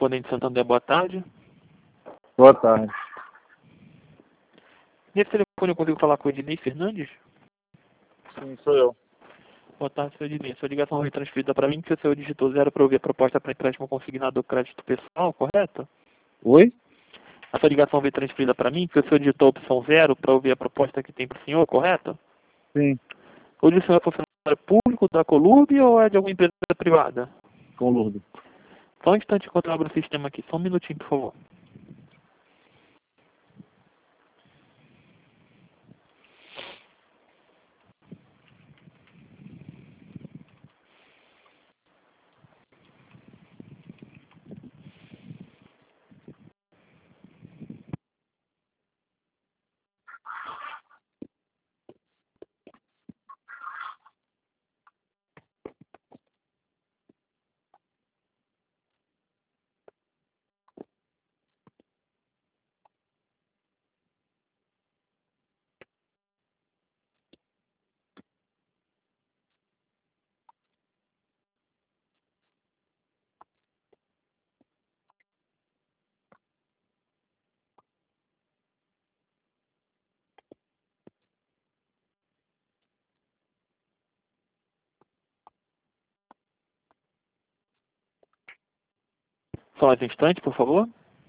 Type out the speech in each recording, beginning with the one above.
Correspondente Santander, boa tarde. Boa tarde. Nesse telefone eu consigo falar com o Ednei Fernandes? Sim, sou eu. Boa tarde, senhor Ednei. Sua ligação foi transferida para mim porque o senhor digitou 0 para ouvir a proposta para empréstimo consignado do crédito pessoal, correto? Oi? A sua ligação foi transferida para mim porque o senhor digitou a opção 0 para ouvir a proposta que tem para o senhor, correto? Sim, Hoje o senhor é funcionário público da Colurb ou é de alguma empresa privada? com Lourdes. Só um instante enquanto eu abro o sistema aqui. Só um minutinho, por favor. Só mais um instante, por favor.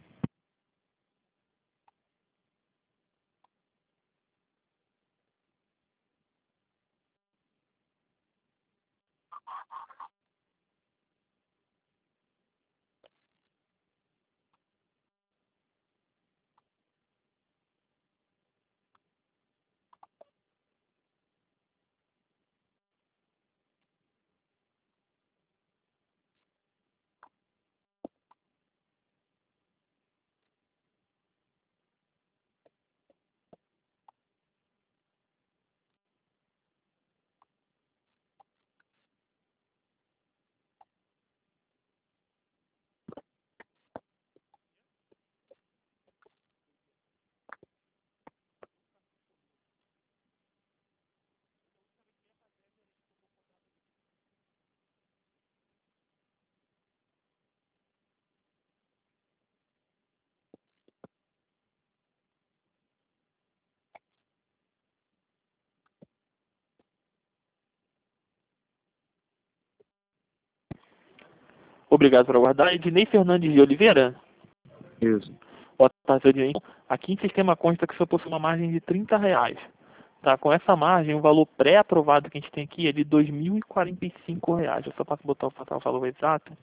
Obrigado por aguardar. Ednei Fernandes de Oliveira? Isso. Boa tarde, senhor Ednei. Aqui em sistema consta que o senhor possui uma margem de R$ 30. Tá? Com essa margem, o valor pré-aprovado que a gente tem aqui é de R$ 2.045. Eu só posso botar o valor exato.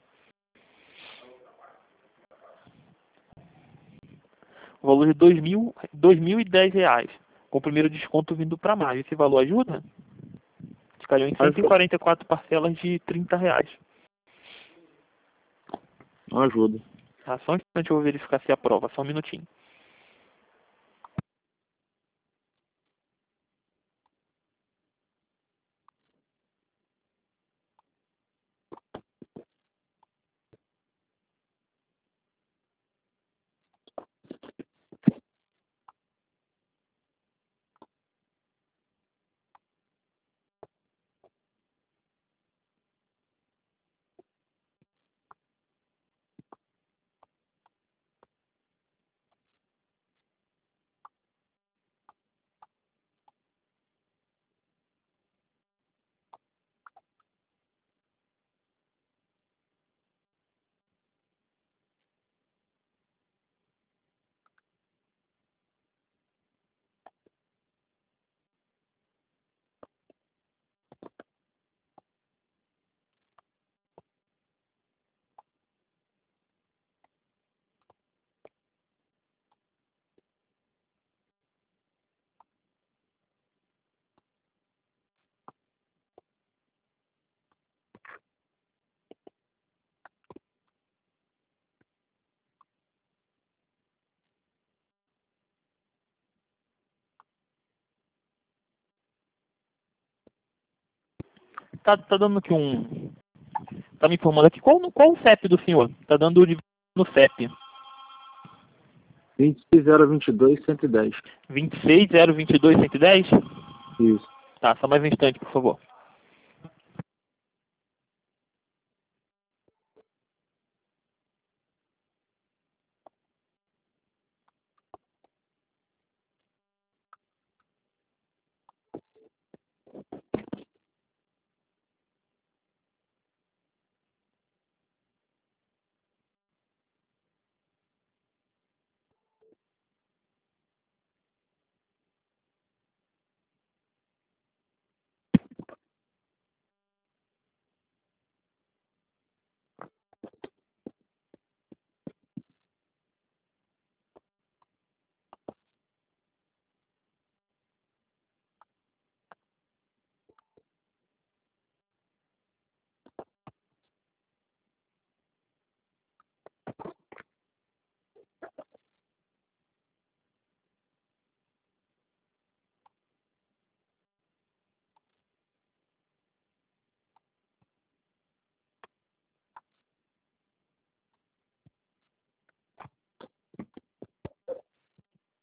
O valor de R$ 2.010, com o primeiro desconto vindo para maio. Esse valor ajuda? Ficariam em 144 parcelas de R$ 30. Ajuda. Tá? Só um instante eu vou verificar se aprova. Só um minutinho. Tá dando aqui um... Tá me informando aqui. Qual o CEP do senhor? Tá dando no CEP. 26022-110. 26022-110? Isso. Tá, só mais um instante, por favor.